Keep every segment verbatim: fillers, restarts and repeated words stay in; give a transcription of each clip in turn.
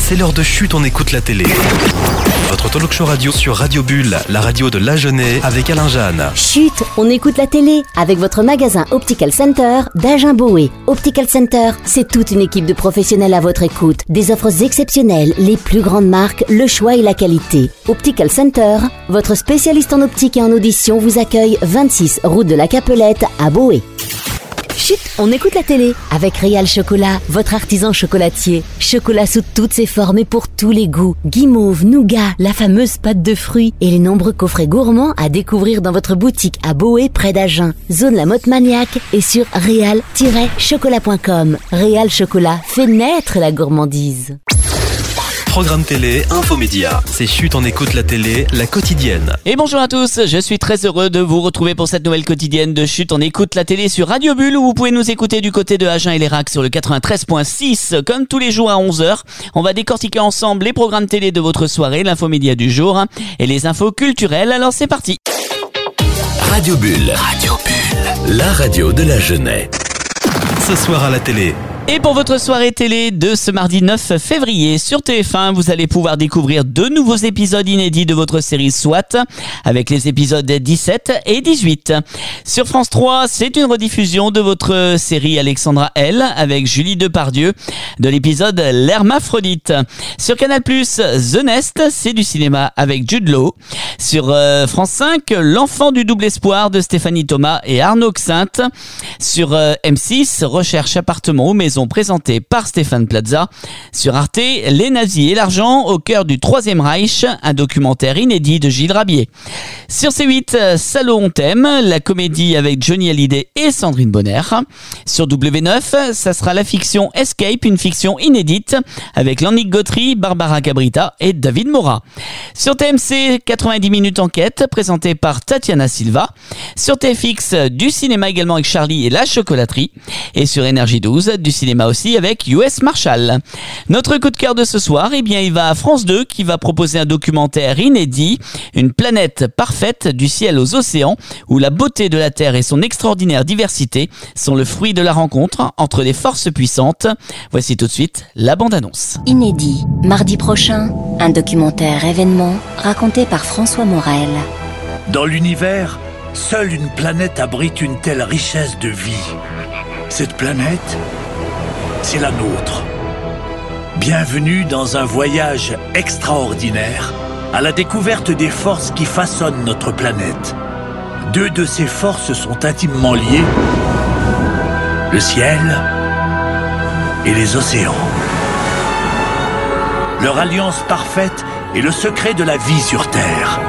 c'est l'heure de Chut, on écoute la télé. Votre talk show radio sur Radio Bulle, la radio de l'Agenais avec Alain Jeanne. Chut, on écoute la télé avec votre magasin Optical Center d'Agen-Boé. Optical Center, c'est toute une équipe de professionnels à votre écoute. Des offres exceptionnelles, les plus grandes marques, le choix et la qualité. Optical Center, votre spécialiste en optique et en audition vous accueille vingt-six route de la Capelette à Boé. Chut, on écoute la télé avec Réal Chocolat, votre artisan chocolatier. Chocolat sous toutes ses formes et pour tous les goûts. Guimauve, nougat, la fameuse pâte de fruits et les nombreux coffrets gourmands à découvrir dans votre boutique à Boé près d'Agen. Zone La Motte Maniaque et sur réal tiret chocolat point com. Réal Chocolat fait naître la gourmandise. Programme télé, infomédia. C'est Chut, on écoute la télé, la quotidienne. Et bonjour à tous, je suis très heureux de vous retrouver pour cette nouvelle quotidienne de Chut, on écoute la télé sur Radio Bulle où vous pouvez nous écouter du côté de Agen et Lérac sur le quatre-vingt-treize point six. Comme tous les jours à onze heures, on va décortiquer ensemble les programmes télé de votre soirée, l'infomédia du jour et les infos culturelles. Alors c'est parti. Radio Bulle, Radio Bulle, la radio de l'Agenais. Ce soir à la télé. Et pour votre soirée télé de ce mardi neuf février sur T F un, vous allez pouvoir découvrir deux nouveaux épisodes inédits de votre série SWAT avec les épisodes dix-sept et dix-huit. Sur France trois, c'est une rediffusion de votre série Alexandra L avec Julie Depardieu de l'épisode L'Hermaphrodite. Sur Canal plus, The Nest, c'est du cinéma avec Jude Law. Sur euh, France cinq, L'Enfant du double espoir de Stéphanie Thomas et Arnaud Xinte. Sur euh, M six, Recherche appartement ou maison présenté par Stéphane Plaza. Sur Arte, Les nazis et l'argent au cœur du Troisième Reich, un documentaire inédit de Gilles Rabier. Sur C huit, Salaud on t'aime, la comédie avec Johnny Hallyday et Sandrine Bonner. Sur W neuf, ça sera la fiction Escape, une fiction inédite avec Lannick Gautry, Barbara Cabrita et David Morat. Sur T M C, quatre-vingt-dix minutes enquête présentée par Tatiana Silva. Sur T F X, du cinéma également avec Charlie et la chocolaterie. Et sur Énergie douze, du cinéma aussi avec U S Marshall. Notre coup de cœur de ce soir, eh bien, il va à France deux qui va proposer un documentaire inédit, Une planète parfaite du ciel aux océans, où la beauté de la Terre et son extraordinaire diversité sont le fruit de la rencontre entre des forces puissantes. Voici tout de suite la bande-annonce. Inédit, mardi prochain, un documentaire événement raconté par François Morel. Dans l'univers, seule une planète abrite une telle richesse de vie. Cette planète, c'est la nôtre. Bienvenue dans un voyage extraordinaire à la découverte des forces qui façonnent notre planète. Deux de ces forces sont intimement liées, le ciel et les océans. Leur alliance parfaite est le secret de la vie sur Terre.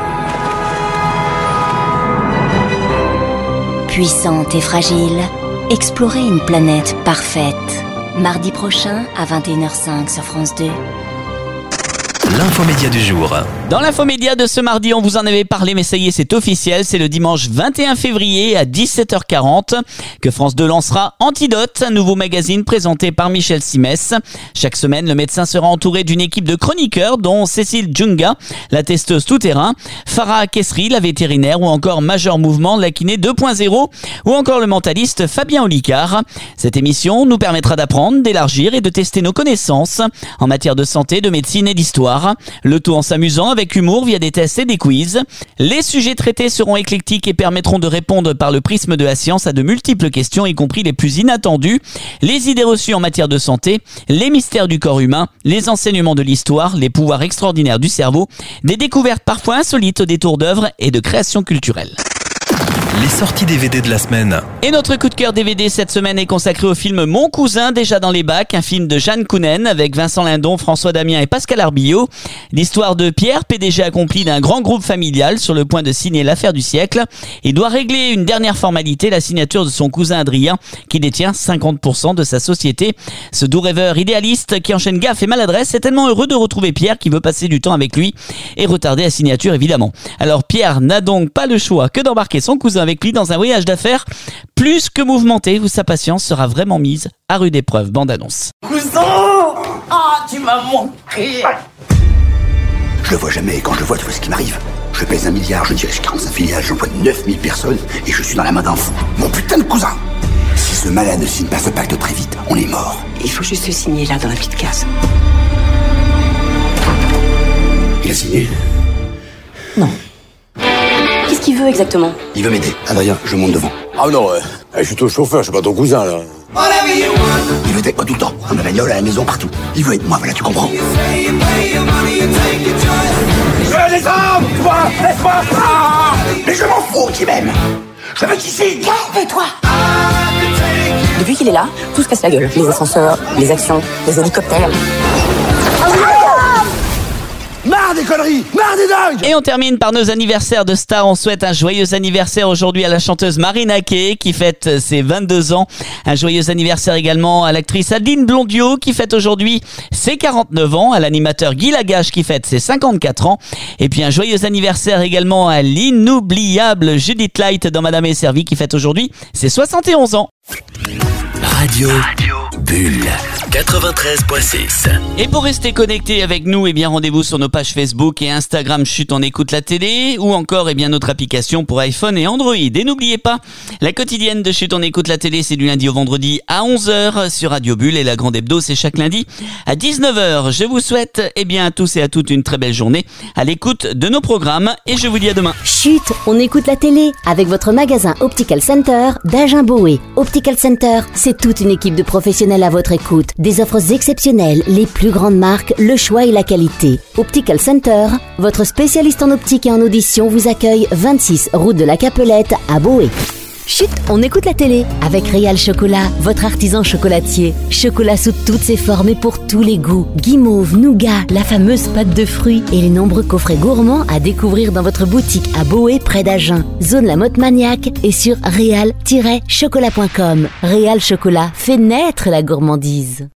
Puissante et fragile, explorer une planète parfaite. Mardi prochain à vingt et une heures cinq sur France deux. L'infomédia du jour. Dans l'infomédia de ce mardi, on vous en avait parlé, mais ça y est, c'est officiel. C'est le dimanche vingt et un février à dix-sept heures quarante que France deux lancera Antidote, un nouveau magazine présenté par Michel Simès. Chaque semaine, le médecin sera entouré d'une équipe de chroniqueurs, dont Cécile Djunga, la testeuse tout-terrain, Farah Kessri, la vétérinaire, ou encore Major Mouvement, la kiné deux point zéro, ou encore le mentaliste Fabien Olicard. Cette émission nous permettra d'apprendre, d'élargir et de tester nos connaissances en matière de santé, de médecine et d'histoire. Le tout en s'amusant avec humour via des tests et des quiz. Les sujets traités seront éclectiques et permettront de répondre par le prisme de la science à de multiples questions, y compris les plus inattendues. Les idées reçues en matière de santé, les mystères du corps humain, les enseignements de l'histoire, les pouvoirs extraordinaires du cerveau, des découvertes parfois insolites au détour d'œuvres et de créations culturelles. Les sorties D V D de la semaine. Et notre coup de cœur D V D cette semaine est consacré au film Mon cousin, déjà dans les bacs, un film de Jeanne Kounen avec Vincent Lindon, François Damien et Pascal Arbillot. L'histoire de Pierre, P D G accompli d'un grand groupe familial sur le point de signer l'affaire du siècle. Il doit régler une dernière formalité, la signature de son cousin Adrien, qui détient cinquante pour cent de sa société. Ce doux rêveur idéaliste qui enchaîne gaffe et maladresse est tellement heureux de retrouver Pierre qui veut passer du temps avec lui et retarder la signature évidemment. Alors Pierre n'a donc pas le choix que d'embarquer son cousin avec lui dans un voyage d'affaires plus que mouvementé où sa patience sera vraiment mise à rude épreuve. Bande annonce. Cousin, ah, tu m'as manqué. Je le vois jamais et quand je le vois, tu vois ce qui m'arrive. Je pèse un milliard, je dirige quarante-cinq filiales, j'emploie neuf mille personnes et je suis dans la main d'un fou. Mon putain de cousin. Si ce malade ne signe pas ce pacte très vite, on est mort. Il faut juste signer là dans la petite case. Il a signé? Non. Qu'est-ce qu'il veut exactement? Il veut m'aider. Adrien, je monte devant. Ah non, ouais. Je suis ton chauffeur, je suis pas ton cousin, là. Il veut être avec moi tout le temps. Dans ma bagnole, à la maison, partout. Il veut être moi, voilà, tu comprends? Je veux des armes! Toi! Laisse-moi! Ah! Mais je m'en fous qui m'aime. Je veux qu'il signe. Calme-toi. Depuis qu'il est là, tout se casse la gueule. Les ascenseurs, les actions, les hélicoptères. Marre des conneries! Marre des dingues! Et on termine par nos anniversaires de stars. On souhaite un joyeux anniversaire aujourd'hui à la chanteuse Marina Kaye qui fête ses vingt-deux ans. Un joyeux anniversaire également à l'actrice Adeline Blondiot qui fête aujourd'hui ses quarante-neuf ans. À l'animateur Guy Lagache qui fête ses cinquante-quatre ans. Et puis un joyeux anniversaire également à l'inoubliable Judith Light dans Madame est servie qui fête aujourd'hui ses soixante et onze ans. Radio, Radio Bulle quatre-vingt-treize virgule six. Et pour rester connecté avec nous, eh bien rendez-vous sur nos pages Facebook et Instagram Chut on écoute la télé ou encore eh bien notre application pour iPhone et Android. Et n'oubliez pas, la quotidienne de Chut on écoute la télé, c'est du lundi au vendredi à onze heures sur Radio Bulle et la grande hebdo c'est chaque lundi à dix-neuf heures. Je vous souhaite eh bien à tous et à toutes une très belle journée à l'écoute de nos programmes et je vous dis à demain. Chut, on écoute la télé avec votre magasin Optical Center d'Agen-Boé. Optical Center, c'est toute une équipe de professionnels à votre écoute. Des offres exceptionnelles, les plus grandes marques, le choix et la qualité. Optical Center, votre spécialiste en optique et en audition vous accueille vingt-six route de la Capelette à Boé. Chut, on écoute la télé avec Réal Chocolat, votre artisan chocolatier. Chocolat sous toutes ses formes et pour tous les goûts. Guimauve, nougat, la fameuse pâte de fruits et les nombreux coffrets gourmands à découvrir dans votre boutique à Boé près d'Agen. Zone La Motte Maniaque et sur réal tiret chocolat point com. Réal Chocolat fait naître la gourmandise.